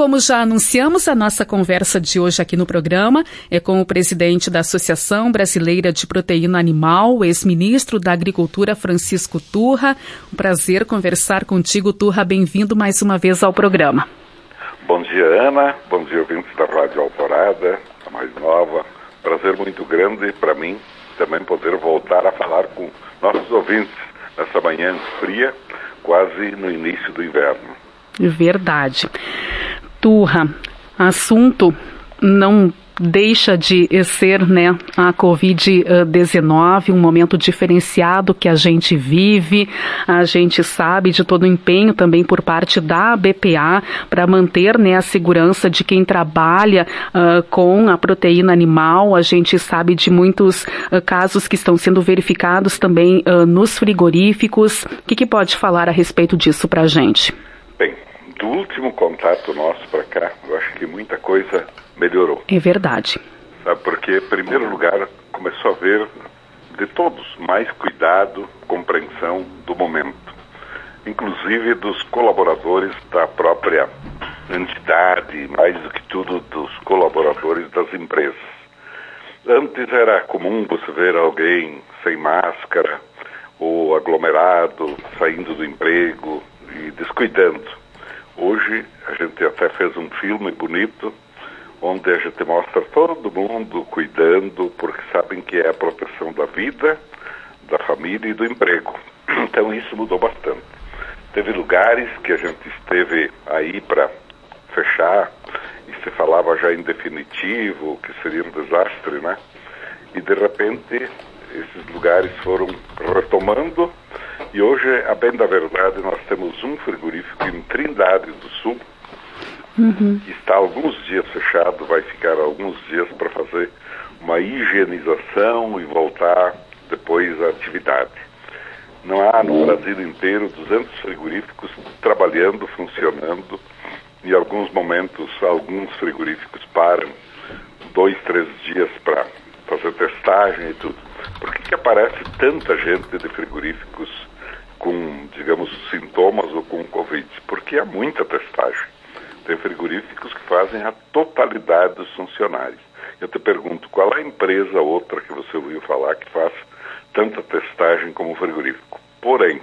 como já anunciamos, a nossa conversa de hoje aqui no programa é com o presidente da Associação Brasileira de Proteína Animal, o ex-ministro da Agricultura, Francisco Turra. Um prazer conversar contigo, Turra. Bem-vindo mais uma vez ao programa. Bom dia, Ana. Bom dia, ouvintes da Rádio Alvorada, a mais nova. Prazer muito grande para mim também poder voltar a falar com nossos ouvintes nessa manhã fria, quase no início do inverno. Verdade. Turra, assunto não deixa de ser, né, a Covid-19, um momento diferenciado que a gente vive. A gente sabe de todo o empenho também por parte da BPA para manter, né, a segurança de quem trabalha com a proteína animal. A gente sabe de muitos casos que estão sendo verificados também nos frigoríficos. O que pode falar a respeito disso para a gente? Bem, do último contato nosso para cá, eu acho que muita coisa melhorou. É verdade. Sabe, porque, em primeiro lugar, começou a haver de todos mais cuidado, compreensão do momento, inclusive dos colaboradores da própria entidade, mais do que tudo dos colaboradores das empresas. Antes era comum você ver alguém sem máscara ou aglomerado, saindo do emprego e descuidando. Hoje a gente até fez um filme bonito onde a gente mostra todo mundo cuidando, porque sabem que é a proteção da vida, da família e do emprego. Então isso mudou bastante. Teve lugares que a gente esteve aí para fechar e se falava já em definitivo, que seria um desastre, né? E de repente esses lugares foram retomando e hoje, a bem da verdade, nós temos um frigorífico em Trindade do Sul, que está alguns dias fechado, vai ficar alguns dias para fazer uma higienização e voltar depois à atividade. Não há no Brasil inteiro 200 frigoríficos trabalhando, funcionando. Em alguns momentos, alguns frigoríficos param 2, 3 dias para fazer testagem e tudo. Por que aparece tanta gente de frigoríficos com, digamos, sintomas ou com Covid? Porque há muita testagem. Tem frigoríficos que fazem a totalidade dos funcionários. Eu te pergunto, qual é a empresa outra que você ouviu falar que faz tanta testagem como o frigorífico? Porém,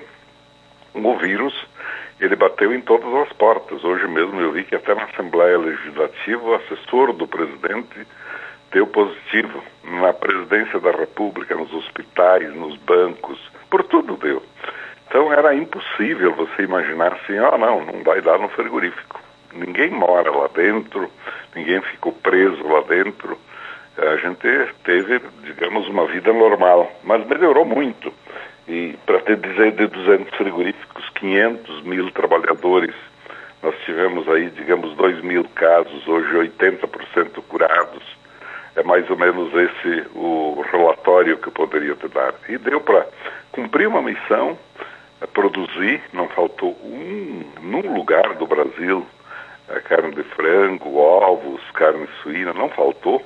o vírus, ele bateu em todas as portas. Hoje mesmo eu vi que até na Assembleia Legislativa o assessor do presidente deu positivo. Na presidência da República, nos hospitais, nos bancos, por tudo deu. Então era impossível você imaginar assim, não vai dar no frigorífico. Ninguém mora lá dentro, ninguém ficou preso lá dentro. A gente teve, digamos, uma vida normal, mas melhorou muito. E para te dizer, de 200 frigoríficos, 500 mil trabalhadores, nós tivemos aí, digamos, 2.000 casos, hoje 80% curados. É mais ou menos esse o relatório que eu poderia te dar. E deu para cumprir uma missão, produzir, não faltou num lugar do Brasil, carne de frango, ovos, carne suína, não faltou.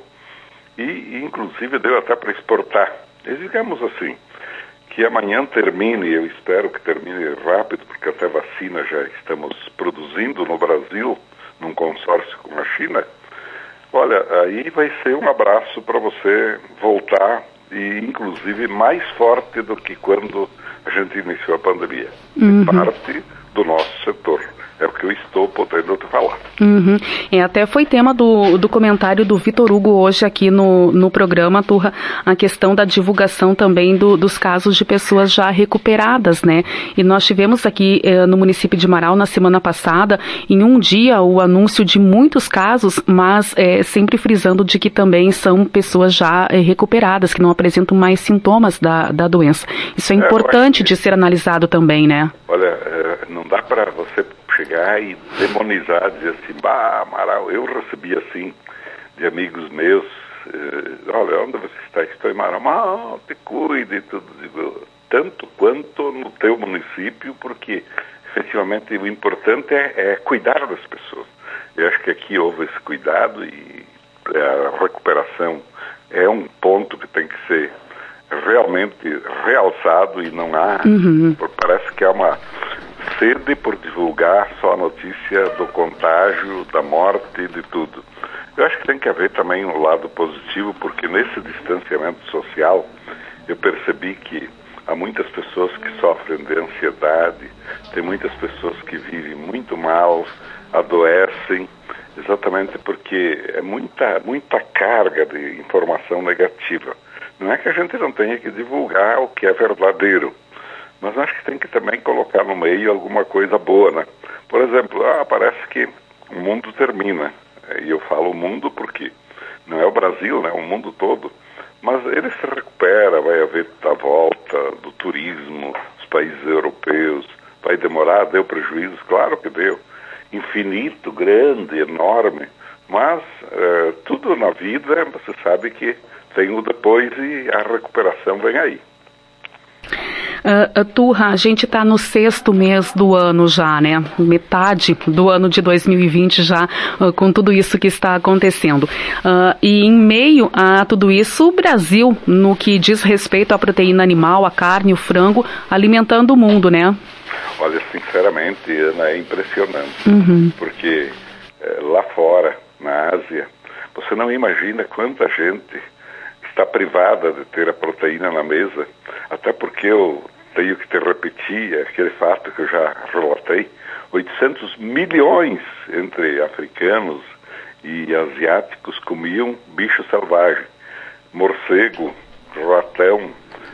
E inclusive deu até para exportar. E digamos assim, que amanhã termine, eu espero que termine rápido, porque até vacina já estamos produzindo no Brasil, num consórcio com a China. Olha, aí vai ser um abraço para você voltar e inclusive mais forte do que quando a gente iniciou a pandemia. Parte do nosso setor. É o que eu estou podendo te falar. Até foi tema do comentário do Vitor Hugo hoje aqui no programa, Turra, a questão da divulgação também dos casos de pessoas já recuperadas, né? E nós tivemos aqui no município de Marau, na semana passada, em um dia, o anúncio de muitos casos, mas sempre frisando de que também são pessoas já recuperadas, que não apresentam mais sintomas da doença. Isso é importante de ser analisado também, né? Olha, não dá para você chegar e demonizar, dizer assim, Marau, eu recebi assim de amigos meus, olha, onde você está? Estou em Marau, te cuide, tudo, digo, tanto quanto no teu município, porque efetivamente o importante é cuidar das pessoas. Eu acho que aqui houve esse cuidado e a recuperação é um ponto que tem que ser realmente realçado e não há, parece que há uma sede por divulgar só a notícia do contágio, da morte, de tudo. Eu acho que tem que haver também um lado positivo, porque nesse distanciamento social eu percebi que há muitas pessoas que sofrem de ansiedade, tem muitas pessoas que vivem muito mal, adoecem, exatamente porque é muita carga de informação negativa. Não é que a gente não tenha que divulgar o que é verdadeiro, mas acho que tem que também colocar no meio alguma coisa boa, né? Por exemplo, parece que o mundo termina. E eu falo o mundo porque não é o Brasil, né? O mundo todo. Mas ele se recupera, vai haver a volta do turismo, os países europeus. Vai demorar, deu prejuízos, claro que deu. Infinito, grande, enorme. Mas tudo na vida, você sabe que tem o depois e a recuperação vem aí. Turra, a gente está no 6º mês do ano já, né? Metade do ano de 2020 já, com tudo isso que está acontecendo. E em meio a tudo isso, o Brasil, no que diz respeito à proteína animal, a carne, o frango, alimentando o mundo, né? Olha, sinceramente, Ana, é impressionante. Porque lá fora, na Ásia, você não imagina quanta gente está privada de ter a proteína na mesa, até porque eu tenho que te repetir aquele fato que eu já relatei, 800 milhões entre africanos e asiáticos comiam bicho selvagem, morcego, ratão,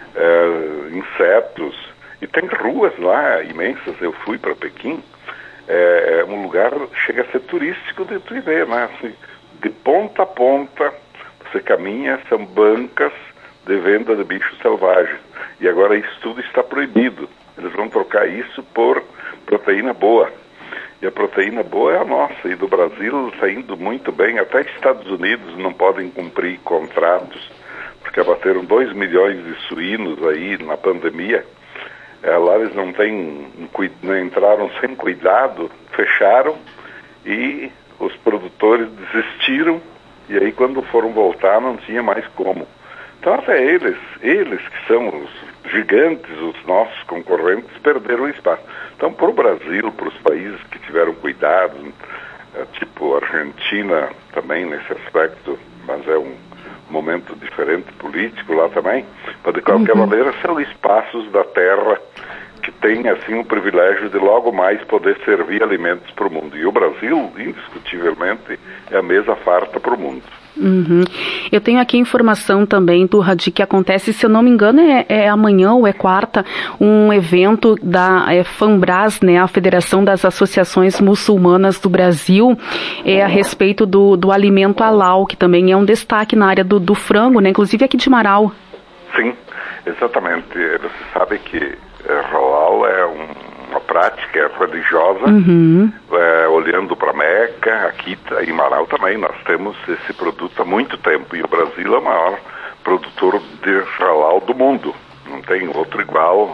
insetos, e tem ruas lá imensas. Eu fui para Pequim, é um lugar, chega a ser turístico de tu ver, né? Assim, de ponta a ponta, você caminha, são bancas de venda de bichos selvagens. E agora isso tudo está proibido. Eles vão trocar isso por proteína boa. E a proteína boa é a nossa. E do Brasil está indo muito bem. Até Estados Unidos não podem cumprir contratos, porque abateram 2 milhões de suínos aí na pandemia. Lá eles não entraram sem cuidado, fecharam e os produtores desistiram. E aí, quando foram voltar, não tinha mais como. Então, até eles que são os gigantes, os nossos concorrentes, perderam o espaço. Então, para o Brasil, para os países que tiveram cuidado, tipo a Argentina também nesse aspecto, mas é um momento diferente político lá também, mas de qualquer maneira são espaços da terra que têm assim o privilégio de logo mais poder servir alimentos para o mundo. E o Brasil, indiscutivelmente, é a mesa farta para o mundo. Eu tenho aqui informação também, Turra, de que acontece, se eu não me engano, é amanhã ou é quarta, um evento da FAMBRAS, né, a Federação das Associações Muçulmanas do Brasil, a respeito do alimento halal, que também é um destaque na área do frango, né, inclusive aqui de Marau. Sim, exatamente. Você sabe que halal é uma prática religiosa, olhando para Meca. Aqui em Marau também nós temos esse produto há muito tempo, e o Brasil é o maior produtor de halal do mundo, não tem outro igual.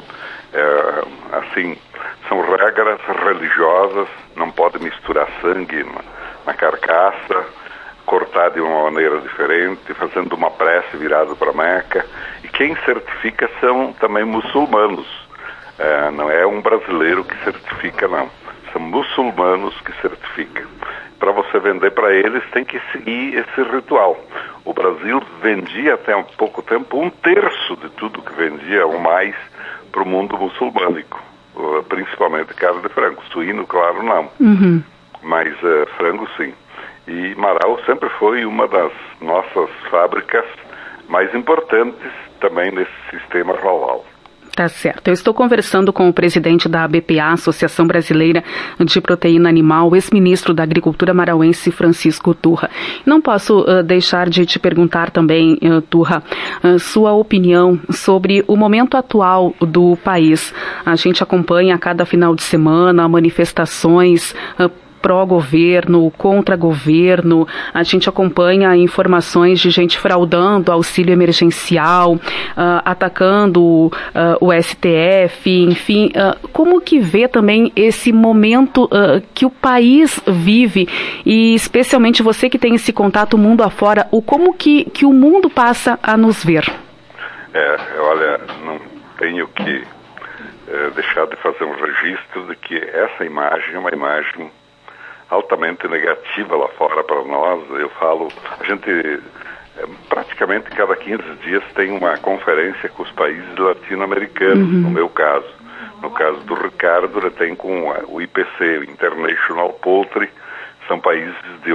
Assim, são regras religiosas, não pode misturar sangue na carcaça, cortar de uma maneira diferente, fazendo uma prece virada para Meca, e quem certifica são também muçulmanos. Não é um brasileiro que certifica, não. São muçulmanos que certificam. Para você vender para eles, tem que seguir esse ritual. O Brasil vendia até há pouco tempo 1/3 de tudo que vendia, ou mais, para o mundo muçulmânico. Principalmente carne de frango. Suíno, claro, não. Mas frango, sim. E Marau sempre foi uma das nossas fábricas mais importantes também nesse sistema halal. Tá certo. Eu estou conversando com o presidente da ABPA, Associação Brasileira de Proteína Animal, o ex-ministro da Agricultura marauense, Francisco Turra. Não posso deixar de te perguntar também, Turra, sua opinião sobre o momento atual do país. A gente acompanha a cada final de semana manifestações pró-governo, contra-governo, a gente acompanha informações de gente fraudando auxílio emergencial, atacando o STF, enfim, como que vê também esse momento que o país vive, e especialmente você que tem esse contato mundo afora, como que o mundo passa a nos ver? Olha, não tenho que deixar de fazer um registro de que essa imagem é uma imagem altamente negativa lá fora para nós. Eu falo, a gente praticamente cada 15 dias tem uma conferência com os países latino-americanos, no meu caso. No caso do Ricardo, ele tem com o IPC, o International Poultry, são países de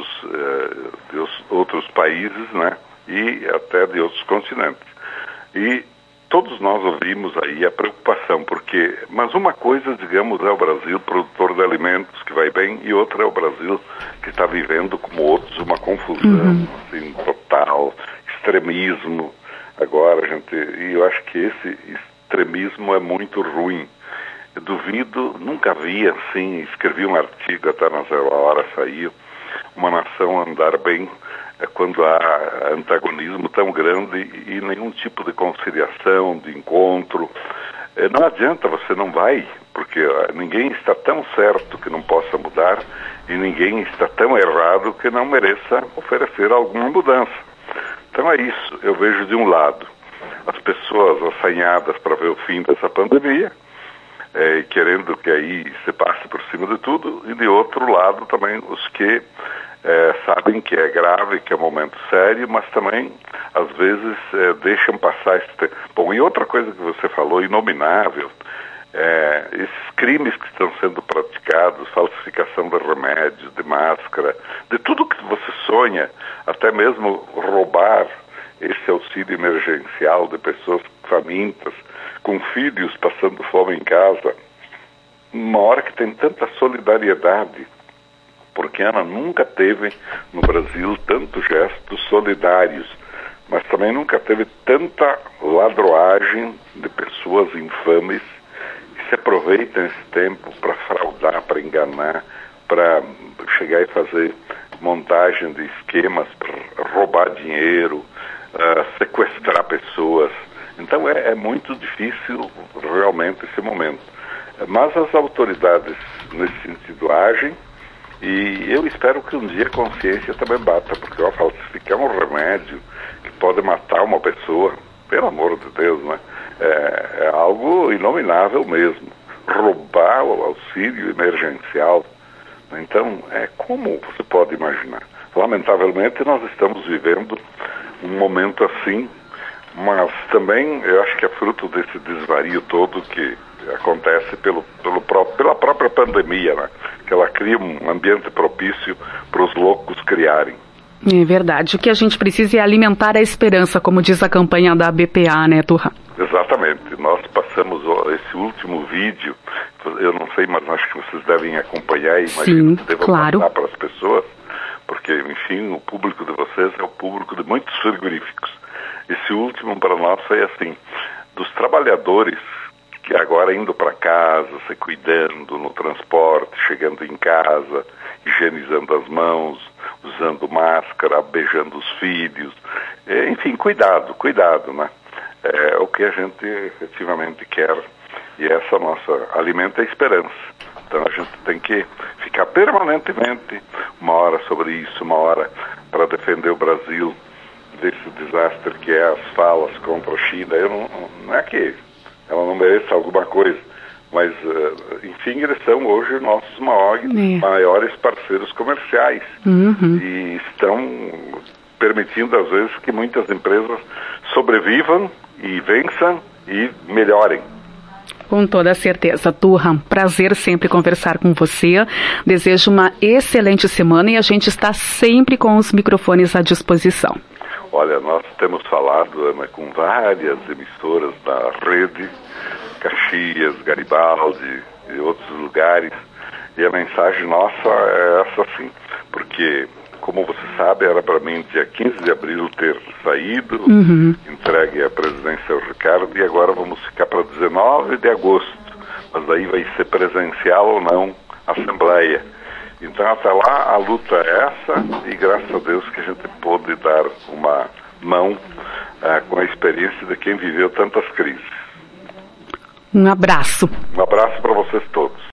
outros países, né? E até de outros continentes. E todos nós ouvimos aí a preocupação, mas uma coisa, digamos, é o Brasil produtor de alimentos, que vai bem, e outra é o Brasil que está vivendo, como outros, uma confusão, assim, total, extremismo. Agora, e eu acho que esse extremismo é muito ruim. Eu duvido, nunca vi assim, escrevi um artigo, até na Zero Hora saiu, uma nação andar bem quando há antagonismo tão grande e nenhum tipo de conciliação, de encontro. Não adianta, você não vai, porque ninguém está tão certo que não possa mudar e ninguém está tão errado que não mereça oferecer alguma mudança. Então é isso, eu vejo de um lado as pessoas assanhadas para ver o fim dessa pandemia, querendo que aí se passe por cima de tudo, e de outro lado também os que sabem que é grave, que é um momento sério, mas também às vezes deixam passar esse tempo. Bom, e outra coisa que você falou, inominável, esses crimes que estão sendo praticados, falsificação de remédios, de máscara, de tudo que você sonha, até mesmo roubar esse auxílio emergencial de pessoas famintas, com filhos passando fome em casa, uma hora que tem tanta solidariedade, porque Ana nunca teve no Brasil tantos gestos solidários, mas também nunca teve tanta ladroagem de pessoas infames que se aproveitam esse tempo para fraudar, para enganar, para chegar e fazer montagem de esquemas, para roubar dinheiro, sequestrar pessoas. Então é muito difícil realmente esse momento. Mas as autoridades nesse sentido agem, e eu espero que um dia a consciência também bata, porque falsificar um remédio que pode matar uma pessoa, pelo amor de Deus, né? É algo inominável mesmo. Roubar o auxílio emergencial. Então, como você pode imaginar? Lamentavelmente, nós estamos vivendo um momento assim, mas também eu acho que é fruto desse desvario todo que acontece pela própria pandemia, né? Que ela cria um ambiente propício para os loucos criarem. É verdade. O que a gente precisa é alimentar a esperança, como diz a campanha da BPA, né, Turra? Exatamente. Nós passamos esse último vídeo, eu não sei, mas acho que vocês devem acompanhar e imagino que devam passar para as pessoas, porque, enfim, o público de vocês é o público de muitos frigoríficos. Esse último para nós foi assim, dos trabalhadores que agora indo para casa, se cuidando no transporte, chegando em casa, higienizando as mãos, usando máscara, beijando os filhos, enfim, cuidado, né? É o que a gente efetivamente quer, e essa nossa alimenta a esperança. Então a gente tem que ficar permanentemente, uma hora sobre isso, uma hora para defender o Brasil desse desastre que é as falas contra a China. Não é que ela não mereça alguma coisa, mas, enfim, eles são hoje nossos maiores parceiros comerciais e estão permitindo, às vezes, que muitas empresas sobrevivam e vençam e melhorem. Com toda certeza, Turra. Prazer sempre conversar com você. Desejo uma excelente semana e a gente está sempre com os microfones à disposição. Olha, nós temos falado, Ana, com várias emissoras da rede, Caxias, Garibaldi e outros lugares, e a mensagem nossa é essa sim, porque, como você sabe, era para mim dia 15 de abril ter saído, entregue a presidência ao Ricardo, e agora vamos ficar para 19 de agosto, mas daí vai ser presencial ou não a Assembleia. Então, até lá, a luta é essa, e graças a Deus que a gente pôde dar uma mão com a experiência de quem viveu tantas crises. Um abraço. Um abraço para vocês todos.